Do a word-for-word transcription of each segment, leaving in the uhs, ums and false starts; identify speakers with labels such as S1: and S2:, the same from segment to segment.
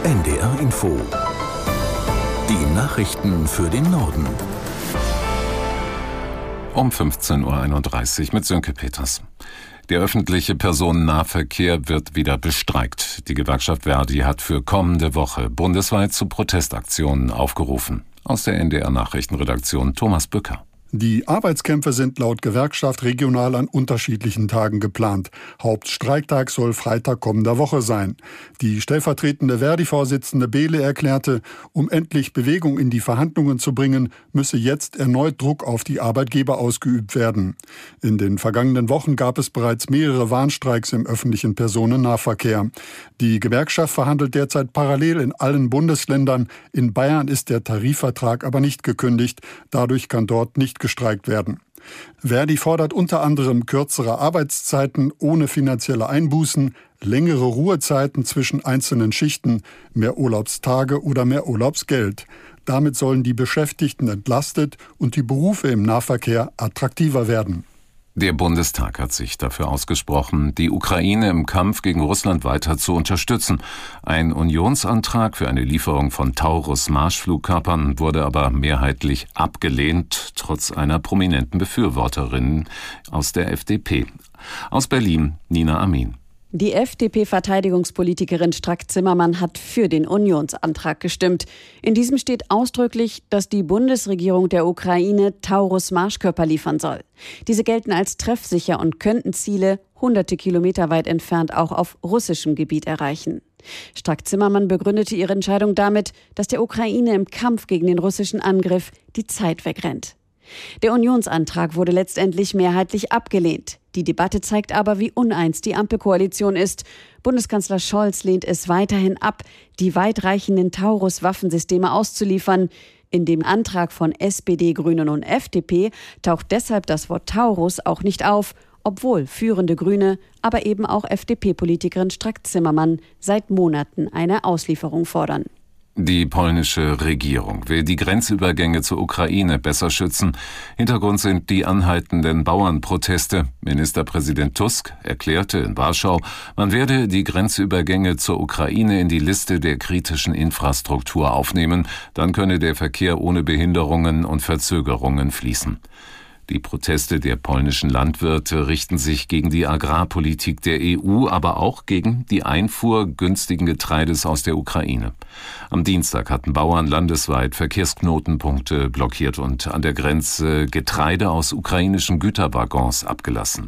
S1: N D R Info. Die Nachrichten für den Norden.
S2: Um fünfzehn Uhr einunddreißig mit Sönke Peters. Der öffentliche Personennahverkehr wird wieder bestreikt. Die Gewerkschaft Verdi hat für kommende Woche bundesweit zu Protestaktionen aufgerufen. Aus der N D R-Nachrichtenredaktion Thomas Bücker.
S3: Die Arbeitskämpfe sind laut Gewerkschaft regional an unterschiedlichen Tagen geplant. Hauptstreiktag soll Freitag kommender Woche sein. Die stellvertretende Verdi-Vorsitzende Behle erklärte, um endlich Bewegung in die Verhandlungen zu bringen, müsse jetzt erneut Druck auf die Arbeitgeber ausgeübt werden. In den vergangenen Wochen gab es bereits mehrere Warnstreiks im öffentlichen Personennahverkehr. Die Gewerkschaft verhandelt derzeit parallel in allen Bundesländern. In Bayern ist der Tarifvertrag aber nicht gekündigt. Dadurch kann dort nicht gestreikt werden. Verdi fordert unter anderem kürzere Arbeitszeiten ohne finanzielle Einbußen, längere Ruhezeiten zwischen einzelnen Schichten, mehr Urlaubstage oder mehr Urlaubsgeld. Damit sollen die Beschäftigten entlastet und die Berufe im Nahverkehr attraktiver werden.
S2: Der Bundestag hat sich dafür ausgesprochen, die Ukraine im Kampf gegen Russland weiter zu unterstützen. Ein Unionsantrag für eine Lieferung von Taurus-Marschflugkörpern wurde aber mehrheitlich abgelehnt, trotz einer prominenten Befürworterin aus der F D P. Aus Berlin, Nina Amin.
S4: Die F D P-Verteidigungspolitikerin Strack-Zimmermann hat für den Unionsantrag gestimmt. In diesem steht ausdrücklich, dass die Bundesregierung der Ukraine Taurus-Marschkörper liefern soll. Diese gelten als treffsicher und könnten Ziele hunderte Kilometer weit entfernt auch auf russischem Gebiet erreichen. Strack-Zimmermann begründete ihre Entscheidung damit, dass der Ukraine im Kampf gegen den russischen Angriff die Zeit wegrennt. Der Unionsantrag wurde letztendlich mehrheitlich abgelehnt. Die Debatte zeigt aber, wie uneins die Ampelkoalition ist. Bundeskanzler Scholz lehnt es weiterhin ab, die weitreichenden Taurus-Waffensysteme auszuliefern. In dem Antrag von S P D, Grünen und F D P taucht deshalb das Wort Taurus auch nicht auf, obwohl führende Grüne, aber eben auch F D P-Politikerin Strack-Zimmermann seit Monaten eine Auslieferung fordern.
S2: Die polnische Regierung will die Grenzübergänge zur Ukraine besser schützen. Hintergrund sind die anhaltenden Bauernproteste. Ministerpräsident Tusk erklärte in Warschau, man werde die Grenzübergänge zur Ukraine in die Liste der kritischen Infrastruktur aufnehmen. Dann könne der Verkehr ohne Behinderungen und Verzögerungen fließen. Die Proteste der polnischen Landwirte richten sich gegen die Agrarpolitik der E U, aber auch gegen die Einfuhr günstigen Getreides aus der Ukraine. Am Dienstag hatten Bauern landesweit Verkehrsknotenpunkte blockiert und an der Grenze Getreide aus ukrainischen Güterwaggons abgelassen.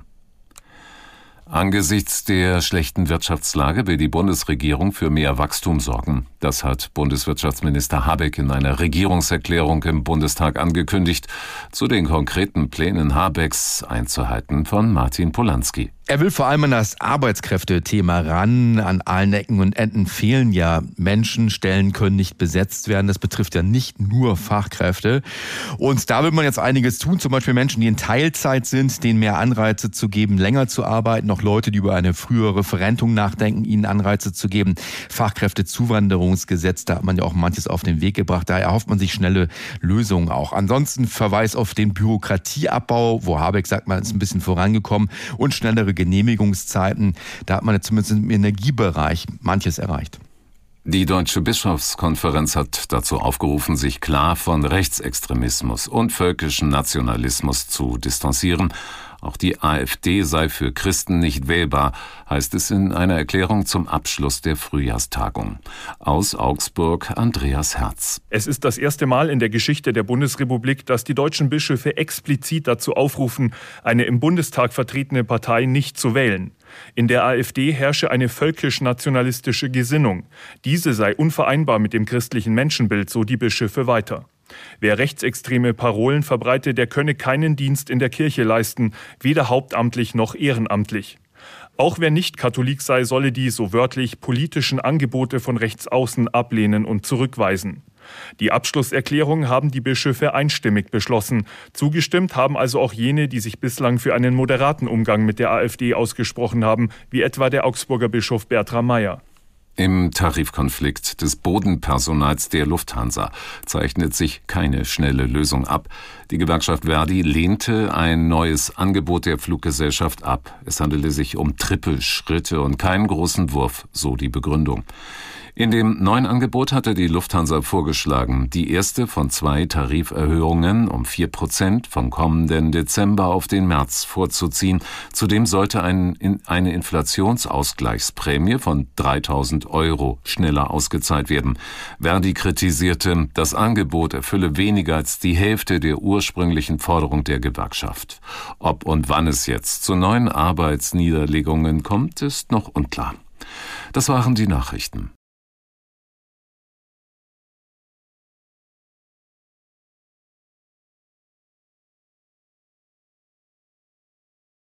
S2: Angesichts der schlechten Wirtschaftslage will die Bundesregierung für mehr Wachstum sorgen. Das hat Bundeswirtschaftsminister Habeck in einer Regierungserklärung im Bundestag angekündigt. Zu den konkreten Plänen Habecks einzuhalten von Martin Polanski.
S5: Er will vor allem an das Arbeitskräftethema ran. An allen Ecken und Enden fehlen ja Menschen, Stellen können nicht besetzt werden. Das betrifft ja nicht nur Fachkräfte. Und da will man jetzt einiges tun, zum Beispiel Menschen, die in Teilzeit sind, denen mehr Anreize zu geben, länger zu arbeiten. Auch Leute, die über eine frühere Verrentung nachdenken, ihnen Anreize zu geben. Fachkräftezuwanderungsgesetz, da hat man ja auch manches auf den Weg gebracht. Da erhofft man sich schnelle Lösungen auch. Ansonsten Verweis auf den Bürokratieabbau, wo Habeck sagt, man ist ein bisschen vorangekommen, und schnellere Genehmigungszeiten. Da hat man jetzt zumindest im Energiebereich manches erreicht.
S2: Die Deutsche Bischofskonferenz hat dazu aufgerufen, sich klar von Rechtsextremismus und völkischem Nationalismus zu distanzieren. Auch die AfD sei für Christen nicht wählbar, heißt es in einer Erklärung zum Abschluss der Frühjahrstagung. Aus Augsburg Andreas Herz.
S6: Es ist das erste Mal in der Geschichte der Bundesrepublik, dass die deutschen Bischöfe explizit dazu aufrufen, eine im Bundestag vertretene Partei nicht zu wählen. In der AfD herrsche eine völkisch-nationalistische Gesinnung. Diese sei unvereinbar mit dem christlichen Menschenbild, so die Bischöfe weiter. Wer rechtsextreme Parolen verbreite, der könne keinen Dienst in der Kirche leisten, weder hauptamtlich noch ehrenamtlich. Auch wer nicht Katholik sei, solle die, so wörtlich, politischen Angebote von Rechtsaußen ablehnen und zurückweisen. Die Abschlusserklärung haben die Bischöfe einstimmig beschlossen. Zugestimmt haben also auch jene, die sich bislang für einen moderaten Umgang mit der AfD ausgesprochen haben, wie etwa der Augsburger Bischof Bertram Meyer.
S2: Im Tarifkonflikt des Bodenpersonals der Lufthansa zeichnet sich keine schnelle Lösung ab. Die Gewerkschaft Verdi lehnte ein neues Angebot der Fluggesellschaft ab. Es handele sich um Trippelschritte und keinen großen Wurf, so die Begründung. In dem neuen Angebot hatte die Lufthansa vorgeschlagen, die erste von zwei Tariferhöhungen um vier Prozent vom kommenden Dezember auf den März vorzuziehen. Zudem sollte ein, eine Inflationsausgleichsprämie von dreitausend Euro schneller ausgezahlt werden. Verdi kritisierte, das Angebot erfülle weniger als die Hälfte der ursprünglichen Forderung der Gewerkschaft. Ob und wann es jetzt zu neuen Arbeitsniederlegungen kommt, ist noch unklar. Das waren die Nachrichten.